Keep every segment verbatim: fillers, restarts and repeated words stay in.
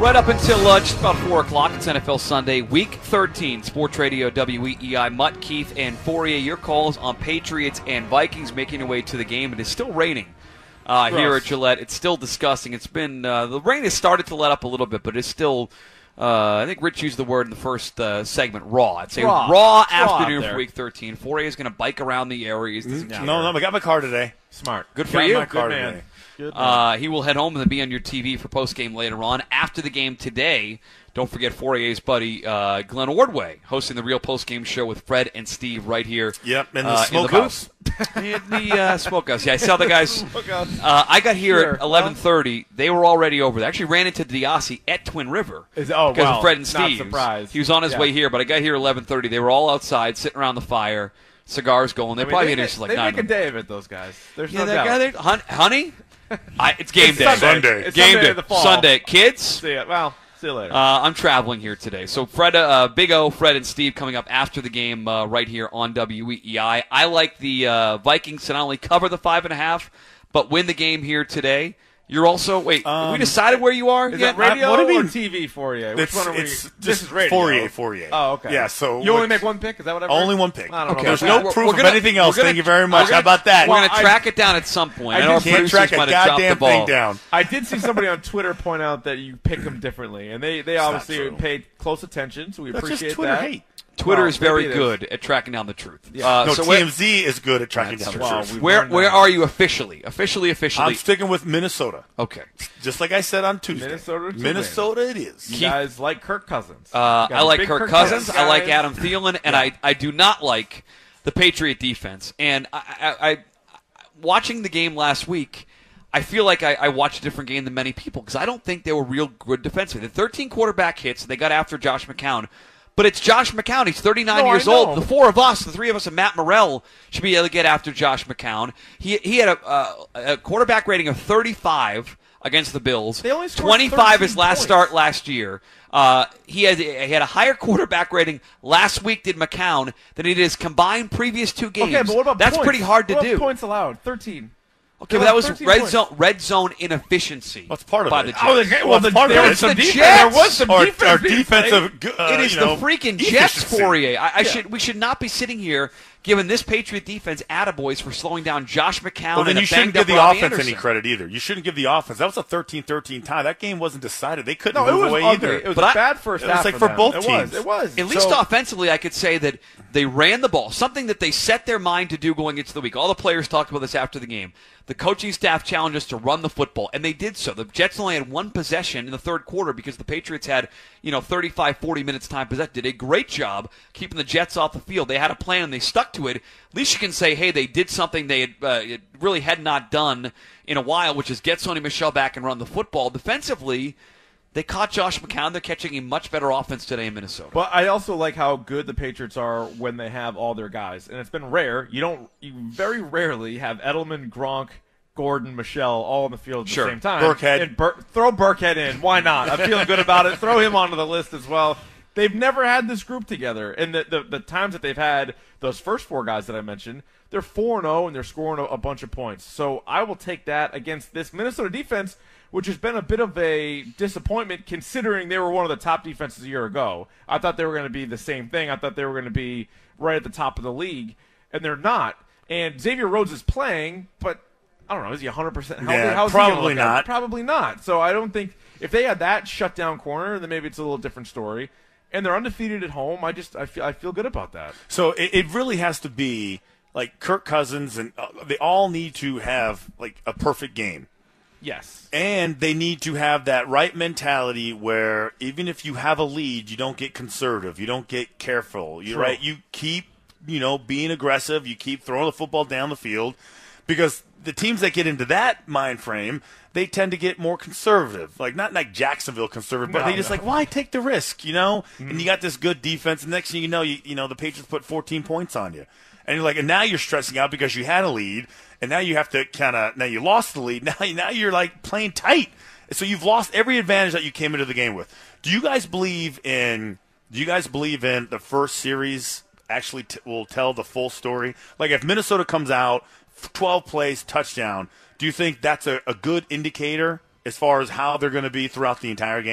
Right up until uh, just about four o'clock, it's N F L Sunday, Week thirteen, Sports Radio W E E I. Mutt, Keith, and Fourier, your calls on Patriots and Vikings making their way to the game. It is still raining uh, here at Gillette. It's still disgusting. It's been uh, the rain has started to let up a little bit, but it's still. Uh, I think Rich used the word in the first uh, segment, raw. I'd say raw, raw afternoon raw for Week thirteen. Fourier is going to bike around the areas. Mm-hmm. No, no, I got my car today. Smart. Good for got you. My car Good man. today. Uh, he will head home and be on your T V for postgame later on. After the game today, don't forget Fourier's buddy uh, Glenn Ordway hosting the Real Postgame Show with Fred and Steve right here. Yep, in the uh, smokehouse. In the uh, smokehouse. Yeah, I saw the guys. Uh, I got here Sure. at eleven thirty. They were already over there. I actually ran into Diassi at Twin River Is, oh, because wow. of Fred and Not Steve. surprised. He was on his Yeah. way here, but I got here at eleven thirty. They were all outside, sitting around the fire, cigars going. They I mean, probably they hit make, us like they nine. make a day of it, those guys. There's Yeah, no that doubt. guy there, Hun- honey. I, it's game It's day. Sunday. Sunday. It's Game Sunday day. of the fall. Sunday. Kids, See ya. Well, see you later. uh, I'm traveling here today. So Fred, uh, Big O, Fred, and Steve coming up after the game uh, right here on W E E I. I like the uh, Vikings to not only cover the five and a half, but win the game here today. You're also wait. Um, we decided where you are. is yet? it radio I- what do you or mean? T V for you? Which It's, one are we? it's this just is radio. Fourier, Fourier. Oh, okay. Yeah, so you only what- make one pick? Is that what I only one pick. I don't know. Okay. There's about no that. proof We're gonna- of anything we're else. gonna- Thank you very we're much. gonna- How about that? We're going to I- track it down at some point. I I know did- our can't producers track a might have dropped goddamn the ball. thing down. I did see somebody on Twitter point out that you pick them differently, and they, they not obviously true. paid close attention, so we That's appreciate just Twitter that. hate. Twitter Well, is very maybe it is. good at tracking down the truth. Yeah. Uh, No, so where, T M Z is good at tracking That's down the true. Well, truth. we've where learned where that. are you officially? Officially, officially. I'm sticking with Minnesota. Okay. Just like I said on Tuesday. Minnesota to Minnesota it is. You guys like Kirk Cousins. Uh, Got I a like big Kirk Cousins. I like guys. Adam Thielen, and I, I do not like the Patriot defense. And I, I, I watching the game last week, I feel like I, I watched a different game than many people because I don't think they were real good defensively. The thirteen quarterback hits, they got after Josh McCown. But it's Josh McCown. He's thirty-nine No, I years know. old. The four of us, the three of us, and Matt Morrell should be able to get after Josh McCown. He he had a, uh, a quarterback rating of thirty-five against the Bills. They only scored twenty-five his thirteen last points. start last year. Uh, he had he had a higher quarterback rating last week did McCown than he did his combined previous two games. Okay, but what about That's points? pretty hard to what about do. Points allowed, thirteen. Okay, but They that allowed was thirteen red points. zone red zone inefficiency. What's part of by it? the Jets. Oh, the, well, the, part of there it. was some The defense. Jets. There was some Our, defense. our being defensive. played. Uh, It is you the know, freaking Jets efficiency. for you. I, I Yeah. should. We should not be sitting here giving this Patriot defense attaboys for slowing down Josh McCown. Well, then and you a shouldn't banged-up give the Robbie offense Anderson. any credit either. You shouldn't give the offense. That was a thirteen thirteen tie. That game wasn't decided. They couldn't No, it move was away ugly. either. It was But a I- bad first it was half like for for them. both It teams. was. It was. At least So- offensively, I could say that they ran the ball, something that they set their mind to do going into the week. All the players talked about this after the game. The coaching staff challenged us to run the football, and they did so. The Jets only had one possession in the third quarter because the Patriots had, you know, thirty-five, forty minutes time possession. Did a great job keeping the Jets off the field. They had a plan, and they stuck to it. At least you can say, hey, they did something they had, uh, it really had not done in a while, which is get Sony Michel back and run the football. Defensively, they caught Josh McCown. They're catching a much better offense today in Minnesota. But I also like how good the Patriots are when they have all their guys, and it's been rare. You don't, you very rarely have Edelman, Gronk, Gordon, Michelle all on the field at Sure. the same time. Burkhead. And Bur- throw Burkhead in. Why not? I'm feeling good about it. Throw him onto the list as well. They've never had this group together, and the the, the times that they've had those first four guys that I mentioned, they're four and oh, and they're scoring a, a bunch of points. So I will take that against this Minnesota defense, which has been a bit of a disappointment considering they were one of the top defenses a year ago. I thought they were going to be the same thing. I thought they were going to be right at the top of the league, and they're not. And Xavier Rhodes is playing, but I don't know, is he one hundred percent healthy? Yeah, How's he gonna probably look at it? not. Probably not. So I don't think if they had that shutdown corner, then maybe it's a little different story. And they're undefeated at home. I just I feel I feel good about that. So it, it really has to be like Kirk Cousins, and uh, they all need to have like a perfect game. Yes. And they need to have that right mentality where even if you have a lead, you don't get conservative, you don't get careful. You True. right, you keep, you know, being aggressive, you keep throwing the football down the field, because the teams that get into that mind frame, they tend to get more conservative. Like not like Jacksonville conservative, but No, they just no. like, why take the risk, you know? Mm-hmm. And you got this good defense, and next thing you know, you you know the Patriots put fourteen points on you. And you're like, and now you're stressing out because you had a lead, and now you have to kind of, now you lost the lead, now, now you're like playing tight. So you've lost every advantage that you came into the game with. Do you guys believe in, do you guys believe in the first series actually t- will tell the full story? Like if Minnesota comes out, twelve plays, touchdown, do you think that's a, a good indicator as far as how they're going to be throughout the entire game?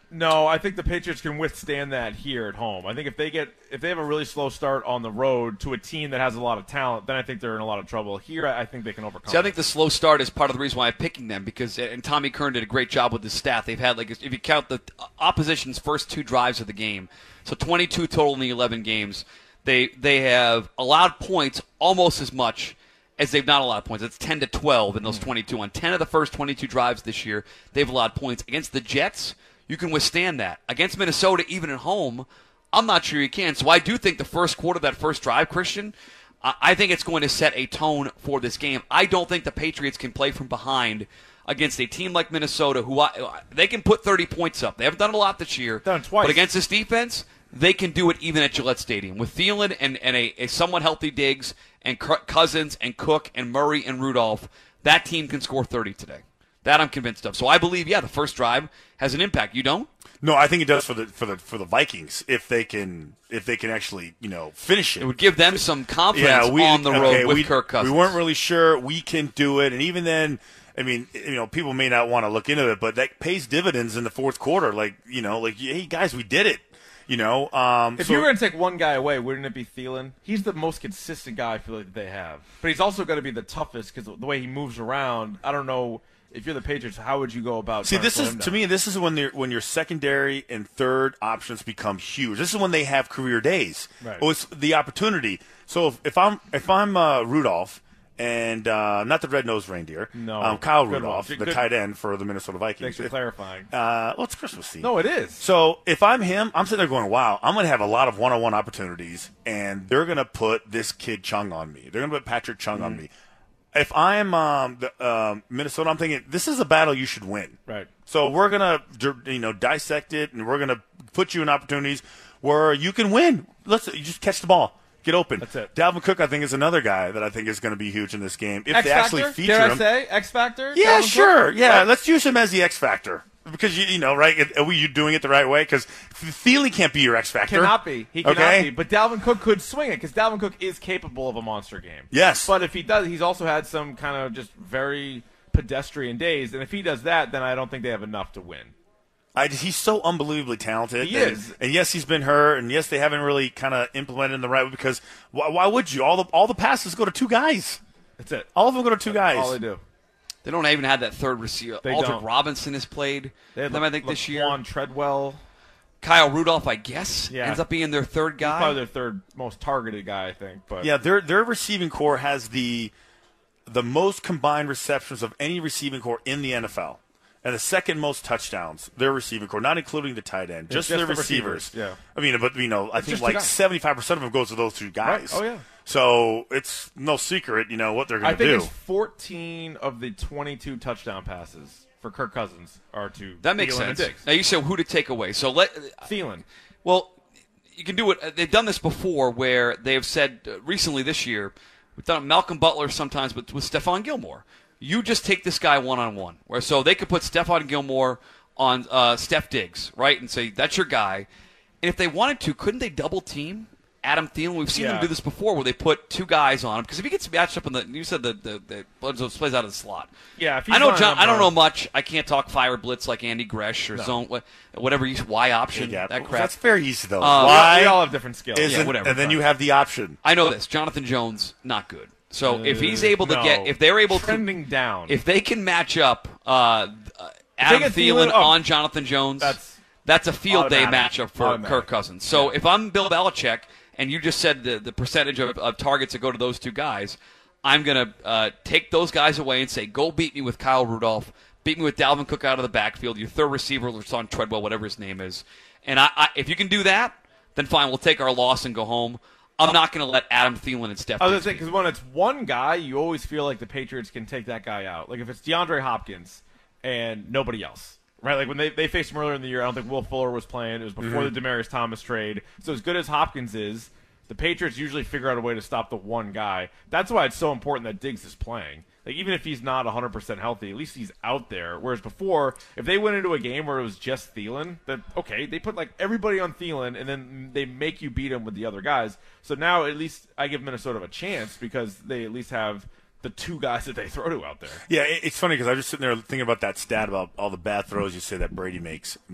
No, I think the Patriots can withstand that here at home. I think if they get if they have a really slow start on the road to a team that has a lot of talent, then I think they're in a lot of trouble. Here, I think they can overcome. See, I think the slow start is part of the reason why I'm picking them because and Tommy Kern did a great job with his stat. They've had like if you count the opposition's first two drives of the game, so twenty-two total in the eleven games. They they have allowed points almost as much as they've not allowed points. It's ten to twelve in those twenty-two. On ten of the first twenty-two drives this year, they've allowed points against the Jets. You can withstand that. Against Minnesota, even at home, I'm not sure you can. So I do think the first quarter of that first drive, Christian, I think it's going to set a tone for this game. I don't think the Patriots can play from behind against a team like Minnesota, who I, they can put thirty points up. They haven't done a lot this year. Done it twice. But against this defense, they can do it even at Gillette Stadium. With Thielen and, and a, a somewhat healthy Diggs and Cousins and Cook and Murray and Rudolph, that team can score thirty today. That I'm convinced of. So I believe, yeah, the first drive has an impact. You don't? No, I think it does for the for the for the Vikings if they can if they can actually you know finish it. It would give them some confidence yeah, we, on the road okay, with we, Kirk Cousins. We weren't really sure we can do it, and even then, I mean, you know, people may not want to look into it, but that pays dividends in the fourth quarter. Like you know, like hey guys, we did it. You know, um, if so, you were going to take one guy away, wouldn't it be Thielen? He's the most consistent guy I feel like they have, but he's also going to be the toughest because the way he moves around. I don't know. If you're the Patriots, how would you go about? See, this to is to me. This is when they're, when your secondary and third options become huge. This is when they have career days. Right. Oh, it's the opportunity. So if, if I'm if I'm uh, Rudolph and uh, not the red-nosed reindeer, no, um, Kyle good Rudolph, one. the Good. tight end for the Minnesota Vikings. Thanks for If- clarifying. Uh, well, it's Christmas Eve. No, it is. So if I'm him, I'm sitting there going, wow, I'm going to have a lot of one-on-one opportunities, and they're going to put this kid Chung on me. They're going to put Patrick Chung Mm-hmm. on me. If I'm um, the, um, Minnesota, I'm thinking this is a battle you should win. Right. So we're gonna, you know, dissect it, and we're gonna put you in opportunities where you can win. Let's you just catch the ball, get open. That's it. Dalvin Cook, I think, is another guy that I think is going to be huge in this game if X they actually Factor? feature Dare I him. say X Factor? Yeah, Dalvin sure. Cook? Yeah, Right. let's use him as the X factor because you, you know, right? Are we you doing it the right way? Because Thielen can't be your X factor. Cannot be. He cannot okay? be. But Dalvin Cook could swing it because Dalvin Cook is capable of a monster game. Yes. But if he does, he's also had some kind of just very pedestrian days, and if he does that, then I don't think they have enough to win. I, he's so unbelievably talented. He and, is. and yes, he's been hurt, and yes, they haven't really kind of implemented in the right way because why, why would you? All the all the passes go to two guys. That's it. All of them go to two guys. All they do. They don't even have that third receiver. They Aldrick don't. Robinson has played They had them, I think, this year. Laquan Treadwell. Kyle Rudolph, I guess, Yeah. ends up being their third guy. Probably their third most targeted guy, I think. But Yeah, their their receiving core has the the most combined receptions of any receiving core in the N F L, and the second most touchdowns. Their receiving core, not including the tight end, just, just their the receivers. receivers, yeah. I mean, but you know, I It's think just two like guys. seventy-five percent of them goes to those two guys. Right. Oh, yeah. So it's no secret, you know, what they're I going to think do. it's fourteen of the twenty-two touchdown passes for Kirk Cousins are to That makes Thielen and sense. Diggs. Now you said who to take away. So let Thielen. well, you can do it. They've done this before, where they've said uh, recently this year. We've done it with Malcolm Butler sometimes, but with Stephon Gilmore. You just take this guy one on one. Where so they could put Stephon Gilmore on uh, Steph Diggs, right, and say that's your guy. And if they wanted to, couldn't they double team Adam Thielen? We've seen Yeah. them do this before, where they put two guys on him because if he gets matched up in the, you said the the, the Bledsoe plays out of the slot. Yeah, if he's I know. lining John, up I don't wrong. know much. I can't talk fire blitz like Andy Gresh or zone what- whatever you Y option Yeah, that crap. That's very easy though. Uh, Why We all have different skills. isn't- Yeah, whatever, and then fine. you have the option. I know this. Jonathan Jones not good. So if he's able to no. get, if they're able Trending to, down. if they can match up uh, uh, Adam get Thielen Thielen up, on Jonathan Jones, that's that's a field day automatic. matchup for Automatic. Kirk Cousins. So if I'm Bill Belichick and you just said the the percentage of, of targets that go to those two guys, I'm gonna uh, take those guys away and say go beat me with Kyle Rudolph, beat me with Dalvin Cook out of the backfield, your third receiver, LaShawn Treadwell, whatever his name is, and I, I if you can do that, then fine, we'll take our loss and go home. I'm not going to let Adam Thielen and Steph. I was going Diggs to say, beat because when it's one guy, you always feel like the Patriots can take that guy out. Like if it's DeAndre Hopkins and nobody else, right? Like when they, they faced him earlier in the year, I don't think Will Fuller was playing. It was before Mm-hmm. the Demaryius Thomas trade. So as good as Hopkins is, the Patriots usually figure out a way to stop the one guy. That's why it's so important that Diggs is playing. Like even if he's not one hundred percent healthy, at least he's out there. Whereas before, if they went into a game where it was just Thielen, then okay, they put like everybody on Thielen, and then they make you beat him with the other guys. So now at least I give Minnesota a chance because they at least have the two guys that they throw to out there. Yeah, it, it's funny because I was just sitting there thinking about that stat about all the bad throws you say that Brady makes. But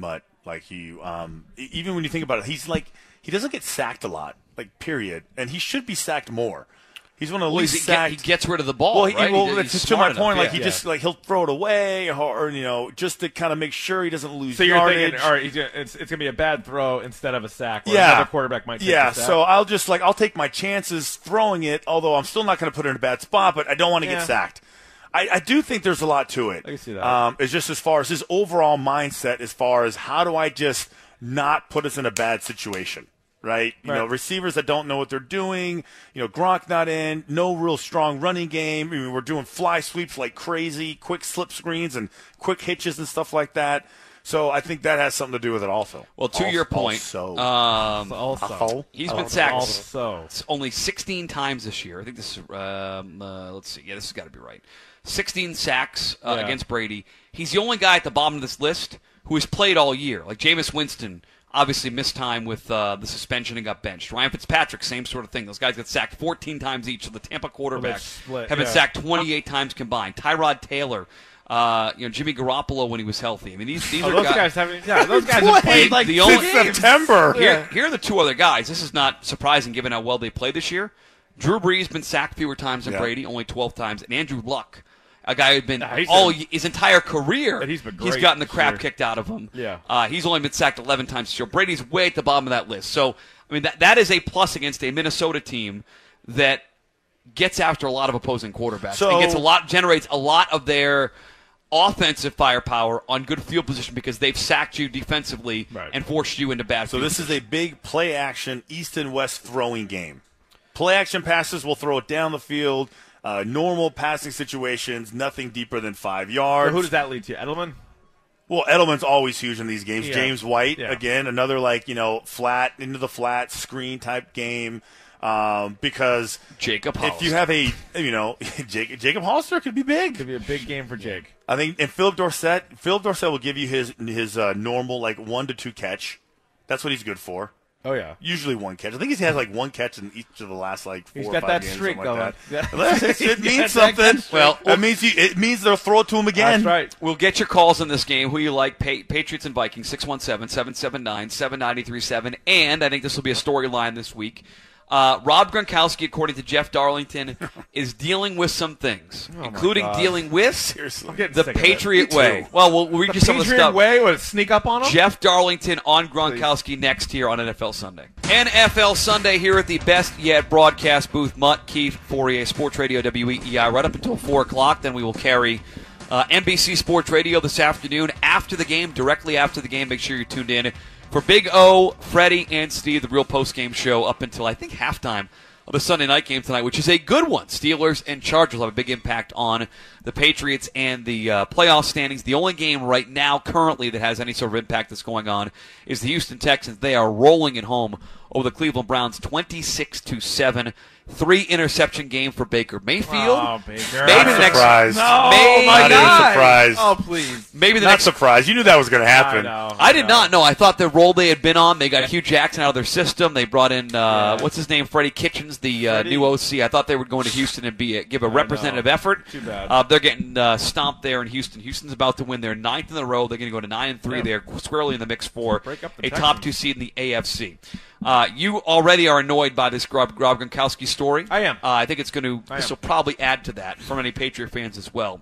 Like he, um, e- even when you think about it, he's like he doesn't get sacked a lot, like period, and he should be sacked more. He's one of the Well, least he's- he, sacked. get, he gets rid of the ball. well, he, right? well, He- that's he's to my smart enough, point. Like yeah. he yeah. just like he'll throw it away, or, or you know, just to kind of make sure he doesn't lose So you're yardage. thinking, all right, he's gonna, it's it's gonna be a bad throw instead of a sack. Where Yeah. another quarterback might take Yeah, the sack. so I'll just like I'll take my chances throwing it, although I'm still not going to put it in a bad spot, but I don't want to Yeah. get sacked. I, I do think there's a lot to it. I can see that. Um, it's just as far as his overall mindset, as far as how do I just not put us in a bad situation, right? You Right. know, receivers that don't know what they're doing. You know, Gronk not in, no real strong running game. I mean, we're doing fly sweeps like crazy, quick slip screens and quick hitches and stuff like that. So I think that has something to do with it also. Well, to your point, Also, um, also, Also. he's been Also. sacked also. It's only sixteen times this year. I think this is, um, uh, let's see. Yeah, this has got to be right. sixteen sacks uh, Yeah. against Brady. He's the only guy at the bottom of this list who has played all year. Like Jameis Winston obviously missed time with uh, the suspension and got benched. Ryan Fitzpatrick, same sort of thing. Those guys got sacked fourteen times each. So the Tampa quarterbacks split, have been yeah. sacked twenty-eight times combined. Tyrod Taylor, uh, you know, Jimmy Garoppolo when he was healthy. I mean, these, these Oh, are those guys. guys haven't. Yeah, those guys Played have played like the only- since September. Here, here are the two other guys. This is not surprising given how well they played this year. Drew Brees been sacked fewer times than Yeah. Brady, only twelve times, and Andrew Luck, a guy who'd been Nah, he's all been- his entire career. But he's been He's great gotten the this crap year. kicked out of him. Yeah. uh, he's only been sacked eleven times this year. Brady's way at the bottom of that list. So I mean that that is a plus against a Minnesota team that gets after a lot of opposing quarterbacks So- and gets a lot generates a lot of their offensive firepower on good field position because they've sacked you defensively Right. and forced you into bad. So field this is a big play action East and West throwing game. Play action passes will throw it down the field. Uh, normal passing situations, nothing deeper than five So yards. who does that lead to? Edelman? Well, Edelman's always huge in these games. Yeah. James White, Yeah. again, another like, you know, flat, into the flat, screen type game. Um, because Jacob if Hollister. you have a, you know, Jacob, Jacob Hollister could be big. Could be a big game for Jake. I think, and Philip Dorsett, Philip Dorsett will give you his his uh, normal like one to two catch. That's what he's good for. Oh yeah. Usually one catch. I think he's had like one catch in each of the last like four He's or got five that games, streak something like going. that. Yeah. It, it He's means got that something. streak. Well, That means you, it means they'll throw it to him again. That's right. We'll get your calls in this game. Who you like? Pa- Patriots and Vikings, six one seven, seven seven nine, seven nine three seven. And I think this will be a storyline this week. Uh, Rob Gronkowski, according to Jeff Darlington, is dealing with some things, Oh, my including God. dealing with Seriously. I'm getting the sick of it. Patriot Me way. too. Well, we'll, we'll read The you some of the Patriot stuff. way would sneak up on him. Jeff Darlington on Gronkowski next here on N F L Sunday. N F L Sunday here at the Best Yet broadcast booth. Mutt, Keith, Fourier, Sports Radio, W E E I, right up until four o'clock. Then we will carry uh, N B C Sports Radio this afternoon after the game, directly after the game. Make sure you're tuned in for Big O, Freddie, and Steve, the real post-game show up until, I think, halftime of the Sunday night game tonight, which is a good one. Steelers and Chargers will have a big impact on the Patriots and the uh, playoff standings. The only game right now currently that has any sort of impact that's going on is the Houston Texans. They are rolling at home over the Cleveland Browns twenty-six to seven. Three interception game for Baker Mayfield. Oh, Baker. Maybe Not the next surprised. No, Maybe- my Not even God. surprised. Oh, please. maybe the Not next surprised. You knew that was going to happen. I know. I did know. not know. I thought the role they had been on, they got Hugh Jackson out of their system. They brought in, uh, Yeah. what's his name, Freddie Kitchens, the uh, Freddie. new O C. I thought they were going to Houston and be a, give a know. representative effort. Too bad. Uh, they're getting uh, stomped there in Houston. Houston's about to win their ninth in a row. They're going to go to nine and three. Yeah. They're squarely in the mix for Break up the a top Texans. two seed in the A F C. Uh, you already are annoyed by this Rob, Rob Gronkowski story. I am. Uh, I think it's going to. I This am. will probably add to that for many Patriot fans as well.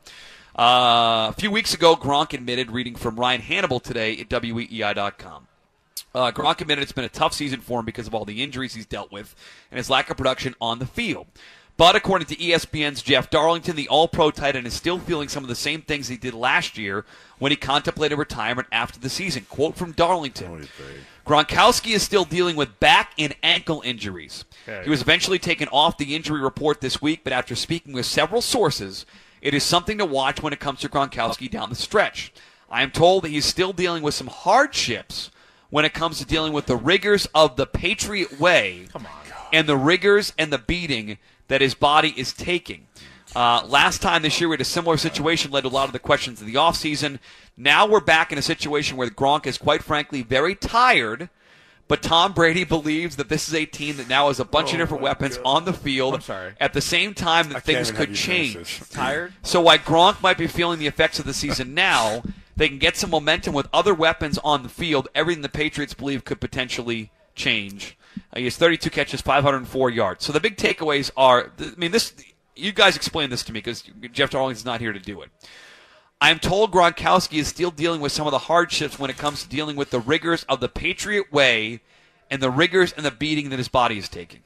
Uh, a few weeks ago, Gronk admitted, reading from Ryan Hannibal today at W E E I dot com. Uh, Gronk admitted it's been a tough season for him because of all the injuries he's dealt with and his lack of production on the field. But according to E S P N's Jeff Darlington, the all-pro tight end is still feeling some of the same things he did last year when he contemplated retirement after the season. Quote from Darlington, Gronkowski is still dealing with back and ankle injuries. Okay. He was eventually taken off the injury report this week, but after speaking with several sources, it is something to watch when it comes to Gronkowski down the stretch. I am told that he's still dealing with some hardships when it comes to dealing with the rigors of the Patriot way Come on. and the rigors and the beating that his body is taking. Uh, last time this year, we had a similar situation, led to a lot of the questions of the offseason. Now we're back in a situation where Gronk is, quite frankly, very tired, but Tom Brady believes that this is a team that now has a bunch Oh of different my weapons God. on the field I'm sorry. at the same time that I can't things even have could you finish change. this. Tired? So while Gronk might be feeling the effects of the season now, they can get some momentum with other weapons on the field, everything the Patriots believe could potentially change. Uh, he has thirty-two catches, five hundred four yards. So the big takeaways are, I mean, this. You guys explain this to me because Jeff Darlington's not here to do it. I am told Gronkowski is still dealing with some of the hardships when it comes to dealing with the rigors of the Patriot way and the rigors and the beating that his body is taking.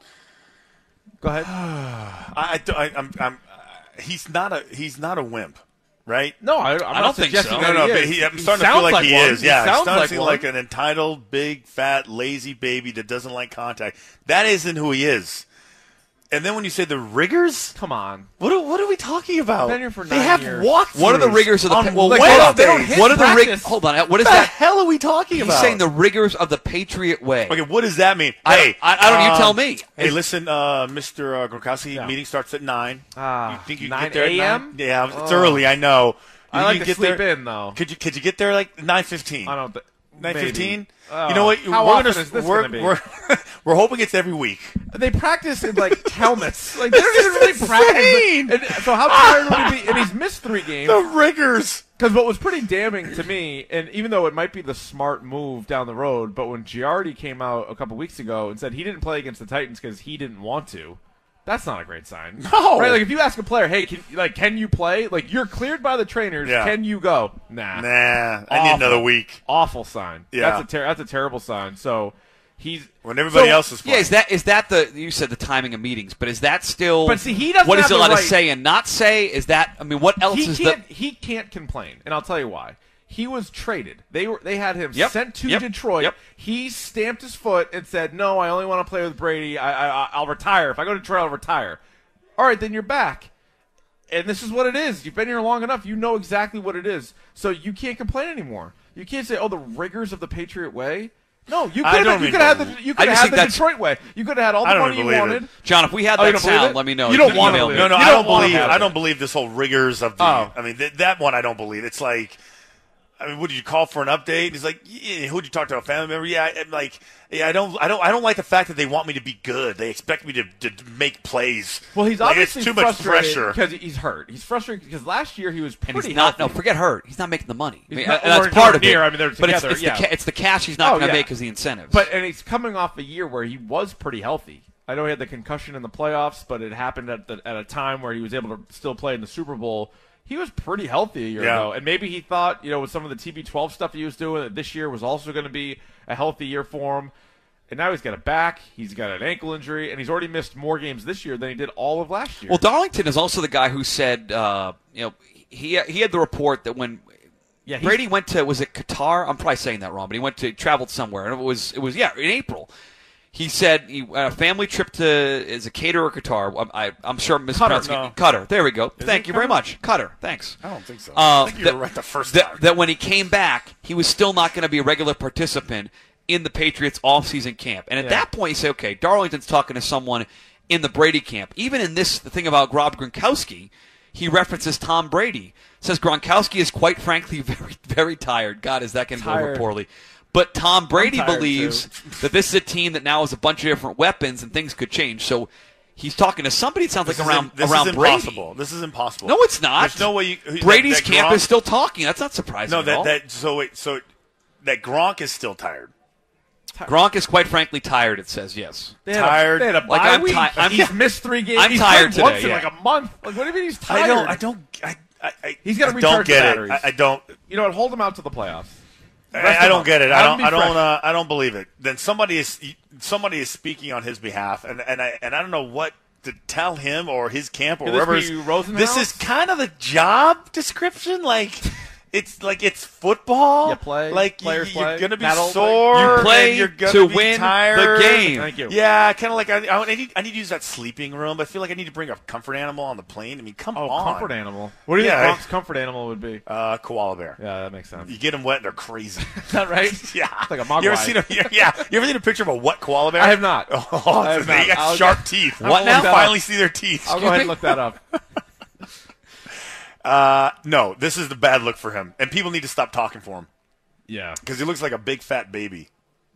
Go ahead. I, I, I'm, I'm, he's not a he's not a wimp, right? No, I, I'm I not don't think suggesting so. that No, no, he but is. he, I'm He starting to feel sounds like, he one. is. Yeah, he I'm sounds starting like to feel one. like an entitled, big, fat, lazy baby that doesn't like contact. That isn't who he is. And then when you say the rigors, Come on. what are, what are we talking about? Been here for they nine have years. walkthroughs. What are the rigors of the on pa- well, like, hold they on. don't- they don't hit What are the rig- practice. Hold on. What is What the that? hell are we talking He's about? saying the rigors of the Patriot way. Okay, what does that mean? I- hey, I- I don't- you um, tell me. Hey, Is- listen, uh, Mister Uh, Gronkowski, Yeah. meeting starts at nine. Ah, you think you can nine get there at a m? nine? Yeah, it's Oh. early. I know. I You like can to get sleep there- in, though. Could you could you get there like nine fifteen? I don't. Th- Nine fifteen. Uh, You know what? How we're often gonna, is this we're, going to be? We're, we're hoping it's every week. They practice in like helmets. Like they don't even really Insane. practice. And so how tired would he be? And he's missed three games. The rigors. Because what was pretty damning to me, and even though it might be the smart move down the road, but when Giardi came out a couple weeks ago and said he didn't play against the Titans because he didn't want to, that's not a great sign. No. Right? Like if you ask a player, hey, can, like, can you play? Like you're cleared by the trainers. Yeah. Can you go? Nah. Nah, I need Awful. another week. Awful sign. Yeah. That's a ter- that's a terrible sign. So he's When everybody so- else is Yeah, playing. is that is that the you said the timing of meetings, but is that still? But see, he doesn't What is have he the allowed right- to say and not say? Is that? I mean, what else he is can't the? he can't complain, and I'll tell you why. He was traded. They were they had him Yep. sent to Yep. Detroit. Yep. He stamped his foot and said, "No, I only want to play with Brady. I, I I'll retire. If I go to Detroit, I'll retire." All right, then you're back. And this is what it is. You've been here long enough. You know exactly what it is. So you can't complain anymore. You can't say, "Oh, the rigors of the Patriot way." No, you I could don't have you even could have the believe- you I could just have think the that's- Detroit way. You could have had all the I don't money you believe it. wanted. John, if we had Oh, you that don't believe sound, it? let me know. You don't can wanna email believe me. it. No, no, You I don't don't wanna believe. have I it. don't believe this whole rigors of the. Oh. I mean, th- that one I don't believe. It's like, I mean, what did you call for an update? He's like, yeah, who'd you talk to? A family member? Yeah, I- I'm like, yeah, I don't, I don't, I don't like the fact that they want me to be good. They expect me to, to make plays. Well, he's like, obviously it's too much frustrated pressure. because he's hurt. He's frustrated because last year he was And pretty he's not. healthy. No, forget hurt. He's not making the money. I He's mean, not- and that's or part of near. it. I mean, they're but it's, together, it's yeah. the ca- it's the cash he's not Oh, going to yeah. make because the incentives. But and he's coming off a year where he was pretty healthy. I know he had the concussion in the playoffs, but it happened at the, at a time where he was able to still play in the Super Bowl. He was pretty healthy a year Yeah. ago, and maybe he thought, you know, with some of the T B twelve stuff he was doing, that this year was also going to be a healthy year for him. And now he's got a back, he's got an ankle injury, and he's already missed more games this year than he did all of last year. well, Darlington is also the guy who said, uh, you know, he he had the report that when yeah, he's- Brady went to, was it Qatar? I'm probably saying that wrong, but he went to traveled somewhere, and it was it was yeah in April. He said he a family trip to is a caterer or Qatar. I'm, I, I'm sure I'm mispronouncing no. it. Qatar. There we go. Thank it you very Qatar? much. Qatar. Thanks. I don't think so. Uh, I think you that- were right the first that, time. that when he came back, he was still not going to be a regular participant in the Patriots off-season camp. And at Yeah. that point, you say, okay, Darlington's talking to someone in the Brady camp. Even in this, the thing about Rob Gronkowski, he references Tom Brady. Says Gronkowski is quite frankly very, very tired. God, is that going to go over Tired. poorly? But Tom Brady tired, believes too. that this is a team that now has a bunch of different weapons and things could change. So he's talking to somebody. It sounds This like is around im- this around is Brady. impossible. This is impossible. No, it's not. There's no way you, who- Brady's that, that camp Gronk- is still talking. That's not surprising. No, at that all. that so wait, so that Gronk is still tired. Gronk is quite frankly tired. It says yes. They had a- tired. they had a Like, bye I'm week. ti- I'm- he's missed three games. I'm He's tired played once today, in yeah. like a month. Like, what do you mean he's tired? I don't. I don't. I. I, I He's gotta I recharge don't get the it. batteries. I, I don't. You know what? Hold him out to the playoffs. I, Rest I him don't up. get it. I Have don't. him be I don't. fresh. Uh, I don't believe it. Then somebody is somebody is speaking on his behalf, and and I and I don't know what to tell him or his camp or Could this whoever. be Rosenhaus? This is kind of the job description. Like it's like it's football. You play, Like players you, you're play, gonna be battle, sore. You play and you're gonna to be win the tired. game. Thank you. Yeah, kind of like I, I need. I need to use that sleeping room. But I feel like I need to bring a comfort animal on the plane. I mean, come Oh, on. comfort animal. What do you Yeah. think Gronk's comfort animal would be? Uh, koala bear. Yeah, that makes sense. You get them wet, they're crazy. Is that right? Yeah, It's like a You ever mogwai. seen a yeah, yeah? You ever seen a picture of a wet koala bear? I have not. Oh, I have they not. got I'll sharp get- teeth. What now? now? Look that Finally up. see their teeth. I'll go ahead and look that up. Uh, no, this is the bad look for him, and people need to stop talking for him Yeah. because he looks like a big fat baby.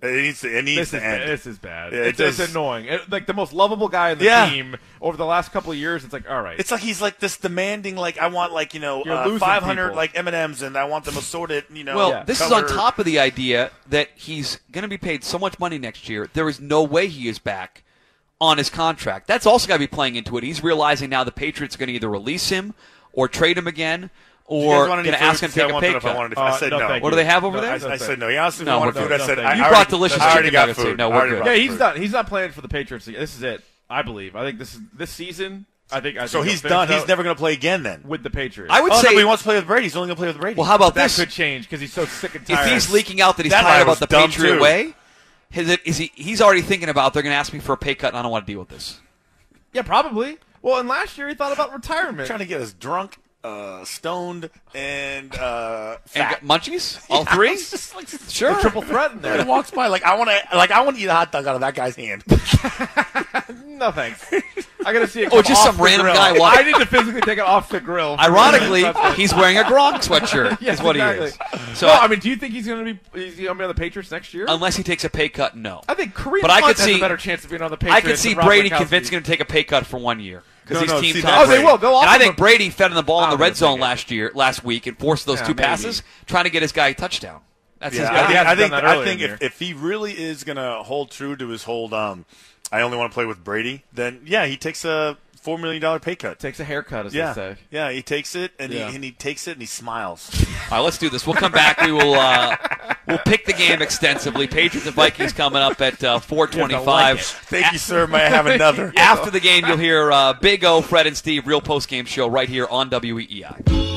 It needs to, it needs This to is, end. this is bad. Yeah, it it's, it's does- annoying. It, like the most lovable guy in the Yeah. team over the last couple of years. It's like, all right. It's like he's like this demanding, like I want like you know You're uh, losing five hundred people. like M and M's, and I want them assorted. You know, Well, Yeah. this is on color. top of the idea that he's going to be paid so much money next year. There is no way he is back on his contract. That's also got to be playing into it. He's realizing now the Patriots are going to either release him or trade him again, You guys or want going any to food? ask him to See, I take a wanted pay if I cut. wanted- Uh, I said no, no. thank What do you. they have over No, there? I, no, I thank said no. you. He asked if No, he we're wanted food. good. I said No, I, thank you. I You brought already- delicious I already chicken got nuggets, food. too. No, I we're already good. got Yeah, he's food. not. He's not playing for the Patriots. This is it. I believe. I think this is this season. I think. I So think he's he'll done. finish He's out never going to play again then. with the Patriots. I would Oh, no, say, but he wants to play with Brady. He's only going to play with Brady. well, how about that this? could change because he's so sick and If tired. he's leaking out that he's That tired line about was the dumb, Patriot too. way, is it, is he, he's already thinking about they're going to ask me for a pay cut and I don't want to deal with this. Yeah, probably. Well, and last year he thought about retirement. trying to get us drunk, uh, stoned, and uh, And fat. got munchies? All three? It's just like Sure. The triple threat in He there. walks by like I want to, like I want to eat a hot dog out of that guy's hand. No thanks. I gotta see it. Oh, come just off some the random grill. guy walking- I need to physically take it off the grill. Ironically, That's it. he's wearing a Gronk sweatshirt. Yes, is what exactly. he is. So no, I- I mean, do you think he's gonna be? He's gonna be on the Patriots next year? unless he takes a pay cut, no. I think Kareem But I Hunt could has see- a better chance of being on the I Patriots. could see than Rob Brady Gronkowski. convincing him to take a pay cut for one year because No, he's no, team see, top. that's Oh, they will. They'll And offer I think him- Brady fed him the ball I in the don't red think zone it. last year, last week, and forced those Yeah, two maybe. passes, trying to get his guy a touchdown. That's his Yeah, guy. I think, hasn't I think, done that I earlier think in the if, year. if he really is going to hold true to his hold, um, I only want to play with Brady, then yeah, he takes a four million dollar pay cut. Takes a haircut, as Yeah, they say. yeah, he takes it and, Yeah. he, and he takes it and he smiles. All right, let's do this. We'll come back. We will uh, we'll pick the game extensively. Patriots and Vikings coming up at uh, four twenty-five. Thank you, sir. May I have another? After the game, you'll hear uh, Big O, Fred, and Steve, real post-game show right here on W E E I.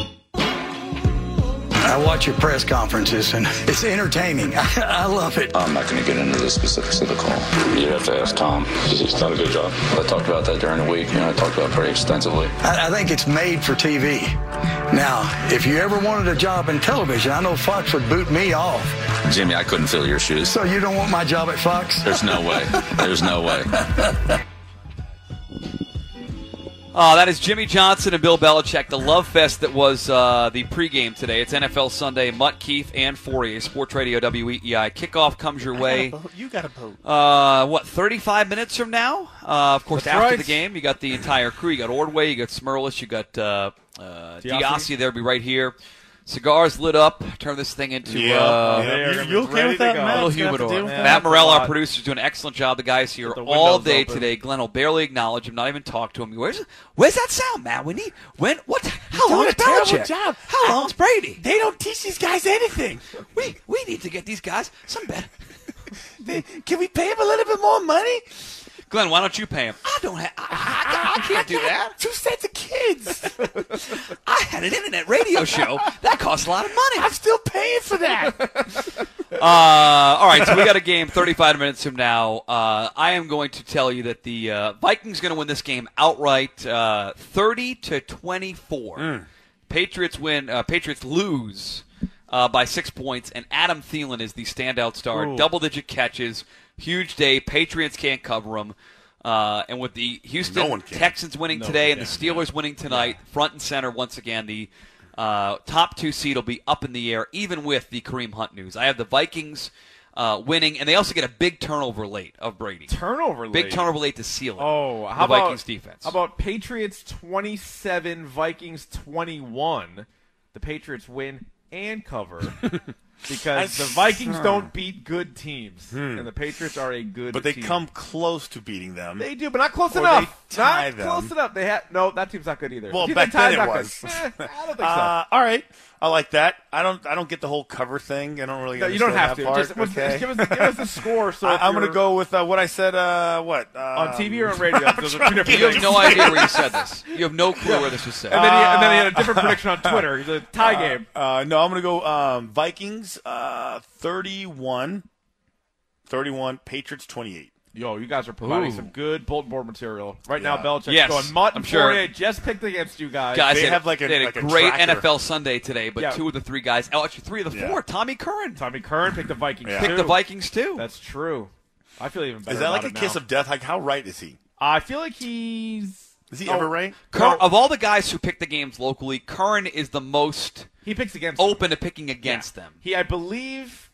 I watch your press conferences, and it's entertaining. I love it. I'm not going to get into the specifics of the call. You'd have to ask Tom. He's done a good job. I talked about that during the week. You know, I talked about it pretty extensively. I, I think it's made for T V. Now, if you ever wanted a job in television, I know Fox would boot me off. Jimmy, I couldn't fill your shoes. So you don't want my job at Fox? There's no way. There's no way. Uh, that is Jimmy Johnson and Bill Belichick, the love fest that was uh, the pregame today. It's N F L Sunday. Mutt, Keith, and Fourier, Sports Radio W E E I. Kickoff comes your way. You got a vote. Uh, what, thirty-five minutes from now? Uh, of course, That's after right. the game, you got the entire crew. You got Ordway, you got Smirlis, you got uh, uh, Diassi. Diassi. They'll be right here. Cigars lit up. Turn this thing into Yeah, uh, yeah. They're You, gonna you be okay ready with to that, go. Matt? a little Gonna have to humidor. deal with Yeah. that? Matt Morrell, a our lot. producer, is doing an excellent job. The guy's here With the all windows day open. today. Glenn will barely acknowledge him, not even talk to him. Where's where's that sound, Matt? We need when what? How doing long a is terrible Belichick? job. How long's Brady? They don't teach these guys anything. We we need to get these guys some better. They, can we pay them a little bit more money? Glenn, why don't you pay him? I don't have. I, I, I can't do that. Two sets of kids. I had an internet radio show that costs a lot of money. I'm still paying for that. Uh, all right, so we got a game thirty-five minutes from now. Uh, I am going to tell you that the uh, Vikings going to win this game outright, uh, thirty to twenty-four. Patriots win. Uh, Patriots lose uh, by six points, and Adam Thielen is the standout star. Ooh. Double-digit catches, huge day. Patriots can't cover him. Uh, and with the Houston No one can. Texans winning No today one and the can, Steelers winning tonight, front and center once again, the uh, top two seed will be up in the air, even with the Kareem Hunt news. I have the Vikings uh, winning, and they also get a big turnover late of Brady. Turnover Big late. turnover late to seal it. Oh, the how about Vikings defense? How about Patriots twenty-seven, Vikings twenty-one? The Patriots win and cover because the Vikings don't beat good teams, and the Patriots are a good. But they team. come close to beating them. They do, but not close Or enough. they tie not them. close enough. They had no. That team's not good either. Well, The team back they tied then it not good. was. Eh, I don't think so. Uh, all right, I like that. I don't. I don't get the whole cover thing. I don't really. No, you don't have understand to. that Just, part. just Okay. give, us, give us the score. So if I, I'm going to you're go with uh, what I said. Uh, what uh, on T V or on radio. Those are two different you have things. no idea where you said this. You have no clue where this was said. And then, he, and then he had a different prediction on Twitter. He's a tie game. Uh, no, I'm going to go um, Vikings uh, thirty-one. thirty-one. Patriots twenty-eight. Yo, you guys are providing Ooh. some good bulletin board material. Right Yeah. now, Belichick's Yes, going, Mutt I'm and sure. Fourier just picked against you guys. Guys, They had, have like a- they had like a great tracker. N F L Sunday today, but Yeah. two of the three guys, oh, actually three of the Yeah. four, Tommy Curran Tommy Curran picked the Vikings, Yeah. too. picked the Vikings too. That's true. I feel even better Is that like about a it kiss now. of death? Like how right is he? I feel like he's... Is he Oh, ever right? Curran, of all the guys who pick the games locally, Curran is the most He picks against open to picking against Yeah. them. He, I believe,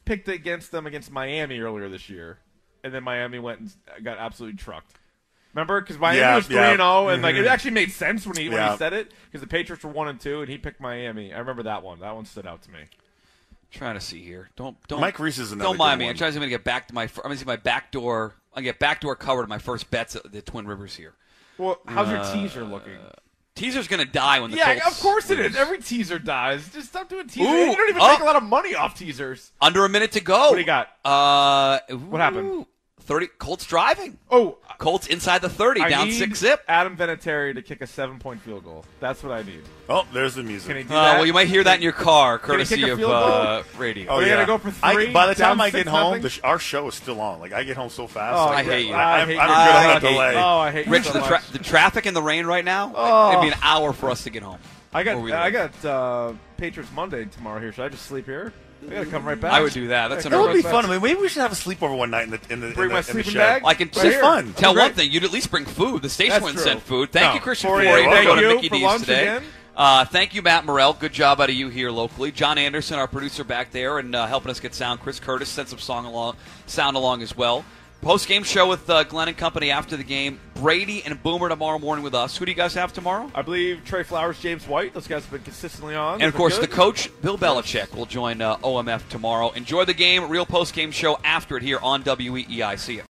picked against them against Miami earlier this year, and then Miami went and got absolutely trucked. Remember? Because Miami Yeah, was three yeah. and zero, and like Mhm. it actually made sense when he when Yeah. he said it because the Patriots were one and two, and he picked Miami. I remember that one. That one stood out to me. Trying to see here. Don't don't. Mike Reese is another Don't mind good me. one. I'm trying to see if I'm gonna get back to my. I'm gonna see my back door. I get backdoor covered my first bets at the Twin Rivers here. Well, how's your Uh, teaser looking? Teaser's gonna die when the Yeah, Colts of course it lose. is. Every teaser dies. Just stop doing teasers. Ooh, You don't even oh. make a lot of money off teasers. Under a minute to go. What do you got? Uh, What happened? Thirty. Colts driving. Oh, Colts inside the thirty, I down need six zip. Adam Vinatieri to kick a seven-point field goal. That's what I need. Oh, there's the music. Can he do Uh, that? well, you might hear that in your car, Can he courtesy kick a of field uh, radio. Oh, We're yeah. gonna go for I- three, by the time down I get six, home, nothing? the sh- our show is still on. Like I get home so fast. Oh, like, I hate you. I, I I'm, hate I'm you. good on I a hate delay. you. Oh, I hate Rich, you so the, tra- much. the traffic and the rain right now, Oh. it'd be an hour for us to get home. I got Where we I live. got uh, Patriots Monday tomorrow here. Should I just sleep here? I gotta come right back. I would do that. That's an That would early be fun. I mean, maybe we should have a sleepover one night in the in the, Bring in the, my in the sleeping shed. bag? I can Right just here. fun. tell Great. one thing. You'd at least bring food. The station That's wouldn't true. send food. Thank No. you, Christian For- Fauria. yeah, Thank welcome. you to you Mickey for D's lunch today. again. Uh, thank you, Matt Morrell. Good job out of you here locally. John Anderson, our producer back there, and uh, helping us get sound. Chris Curtis sent some song along, sound along as well. Post-game show with uh, Glenn and company after the game. Brady and Boomer tomorrow morning with us. Who do you guys have tomorrow? I believe Trey Flowers, James White. Those guys have been consistently on. And, of They've course, been the good. coach, Bill Belichick, will join uh, O M F tomorrow. Enjoy the game. Real post-game show after it here on W E E I. See you.